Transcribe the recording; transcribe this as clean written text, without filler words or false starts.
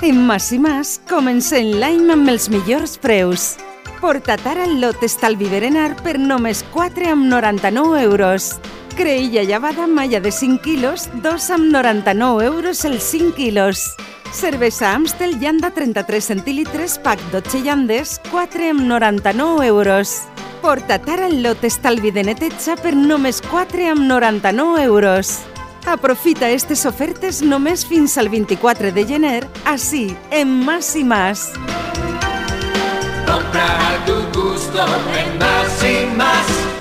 En Mas i Mas comencem l'any amb els millors preus. Porta't ara el lot estalvi berenar per només 4,99 €. Creïlla llevada malla de 5 quilos, 2,99 € els 5 quilos. Cervesa Amstel llanda 33 centilitres, pack 12 llandes, 4,99 €. Porta't ara el lot estalvi de neteja per només 4,99 €. Aprofita aquestes ofertes només fins al 24 de gener, així, en Mas i Mas. Compra a tu gusto en Más y Más.